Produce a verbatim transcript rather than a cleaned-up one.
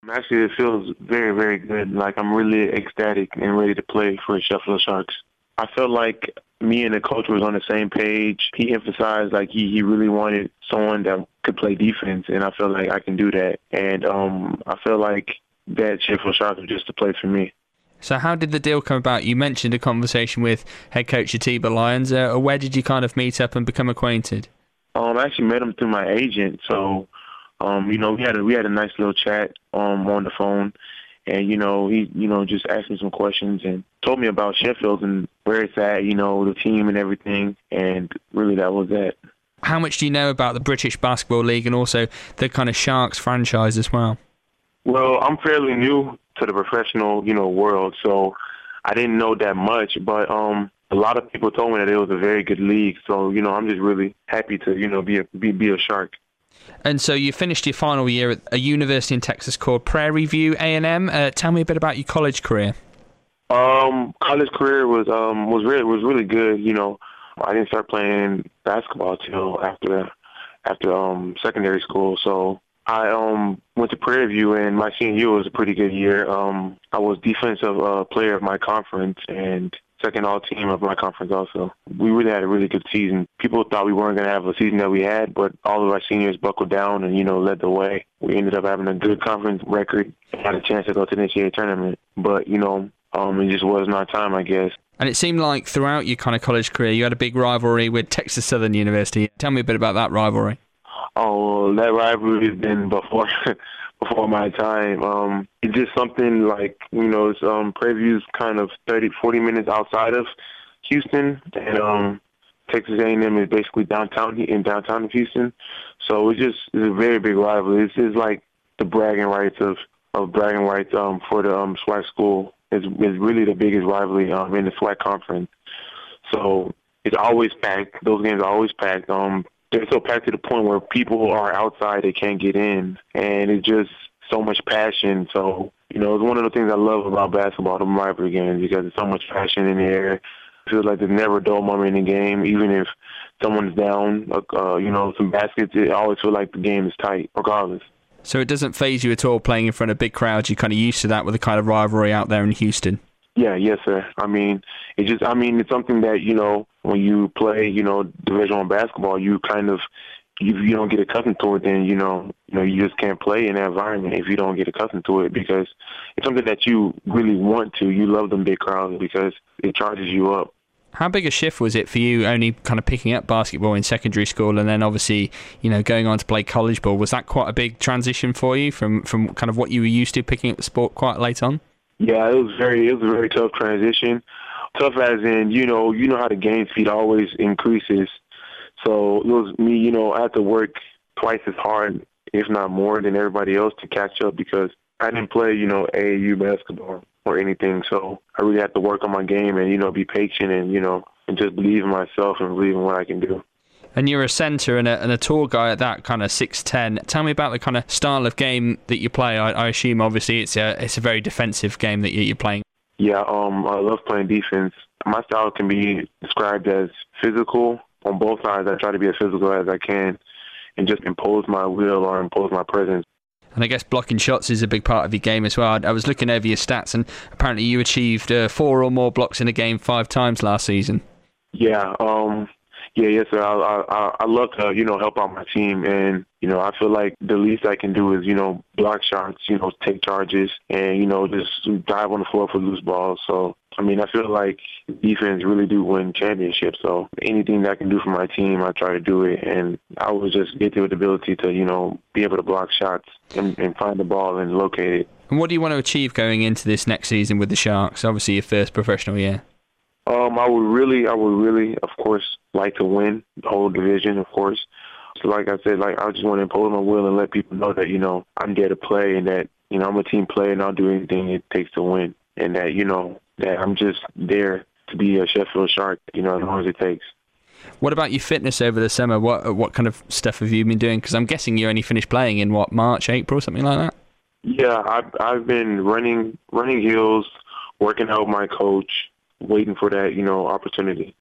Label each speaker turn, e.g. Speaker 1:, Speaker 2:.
Speaker 1: Actually, it feels very, very good. Like I'm really ecstatic and ready to play for the Sheffield Sharks. I felt like me and the coach was on the same page. He emphasized like he, he really wanted someone that could play defense, and I feel like I can do that. And um, I feel like that Sheffield Sharks was just a place for me.
Speaker 2: So how did the deal come about? You mentioned a conversation with head coach Atiba Lyons. Uh, where did you kind of meet up and become acquainted?
Speaker 1: Um, I actually met him through my agent. So, um, you know, we had a we had a nice little chat um on the phone, and you know he you know just asked me some questions and told me about Sheffield and where it's at, you know, the team and everything, and really that was that.
Speaker 2: How much do you know about the British Basketball League and also the kind of Sharks franchise as well?
Speaker 1: Well, I'm fairly new to the professional, you know, world, so I didn't know that much, but um, a lot of people told me that it was a very good league. So, you know, I'm just really happy to, you know, be a be, be a Shark.
Speaker 2: And so you finished your final year at a university in Texas called Prairie View A and M. Uh, tell me a bit about your college career.
Speaker 1: Um, college career was um was really was really good. You know, I didn't start playing basketball till after after um secondary school, so. I um went to Prairie View, and my senior year was a pretty good year. Um, I was defensive uh, player of my conference and second all-team of my conference also. We really had a really good season. People thought we weren't going to have a season that we had, but all of our seniors buckled down and, you know, led the way. We ended up having a good conference record and had a chance to go to the N C double A tournament. But, you know, um, it just wasn't our time, I guess.
Speaker 2: And it seemed like throughout your kind of college career, you had a big rivalry with Texas Southern University. Tell me a bit about that rivalry.
Speaker 1: Oh, that rivalry has been before before my time. Um, it's just something like, you know, it's um, Prairie View's kind of thirty, forty minutes outside of Houston, and um, Texas A and M is basically downtown in downtown of Houston. So it's just it's a very big rivalry. It's just like the bragging rights of of bragging rights um, for the um, SWAC school. It's, it's really the biggest rivalry um, in the SWAC conference. So it's always packed. Those games are always packed. Um, They're so packed to the point where people are outside, they can't get in, and it's just so much passion. So, you know, it's one of the things I love about basketball, the rivalry games, because there's so much passion in the air. It feels like there's never a dull moment in the game, even if someone's down, uh, you know, some baskets. It always feels like the game is tight, regardless.
Speaker 2: So it doesn't faze you at all playing in front of big crowds. You're kind of used to that with the kind of rivalry out there in Houston.
Speaker 1: Yeah, yes, sir. I mean, it just, I mean, it's something that, you know, when you play, you know, Division One basketball, you kind of, if you don't get accustomed to it, then, you know, you know, you just can't play in that environment if you don't get accustomed to it, because it's something that you really want to. You love them big crowds because it charges you up.
Speaker 2: How big a shift was it for you only kind of picking up basketball in secondary school and then obviously, you know, going on to play college ball? Was that quite a big transition for you from, from kind of what you were used to picking up the sport quite late on?
Speaker 1: Yeah, it was very, it was a very tough transition. Tough as in, you know, you know how the game speed always increases. So it was me, you know, I had to work twice as hard, if not more, than everybody else to catch up because I didn't play, you know, A A U basketball or anything. So I really had to work on my game and, you know, be patient and, you know, and just believe in myself and believe in what I can do.
Speaker 2: And you're a centre and a, and a tall guy at that, kind of six ten. Tell me about the kind of style of game that you play. I, I assume, obviously, it's a it's a very defensive game that you're playing.
Speaker 1: Yeah, um, I love playing defense. My style can be described as physical. On both sides, I try to be as physical as I can and just impose my will or impose my presence.
Speaker 2: And I guess blocking shots is a big part of your game as well. I was looking over your stats, and apparently you achieved uh, four or more blocks in a game five times last season.
Speaker 1: Yeah, um... Yeah, yes, sir. I, I I love to, you know, help out my team, and you know, I feel like the least I can do is, you know, block shots, you know, take charges, and you know, just dive on the floor for loose balls. So, I mean, I feel like defense really do win championships. So, anything that I can do for my team, I try to do it, and I was just get to the ability to, you know, be able to block shots and, and find the ball and locate it.
Speaker 2: And what do you want to achieve going into this next season with the Sharks? Obviously, your first professional year.
Speaker 1: Um, I would really, I would really, of course, like to win the whole division, of course. So like I said, like I just want to impose my will and let people know that, you know, I'm there to play and that, you know, I'm a team player and I'll do anything it takes to win. And that, you know, that I'm just there to be a Sheffield Shark, you know, as long as it takes.
Speaker 2: What about your fitness over the summer? What what kind of stuff have you been doing? Because I'm guessing you only finished playing in, what, March, April, something like that?
Speaker 1: Yeah, I've, I've been running, running hills, working out with my coach, waiting for that, you know, opportunity.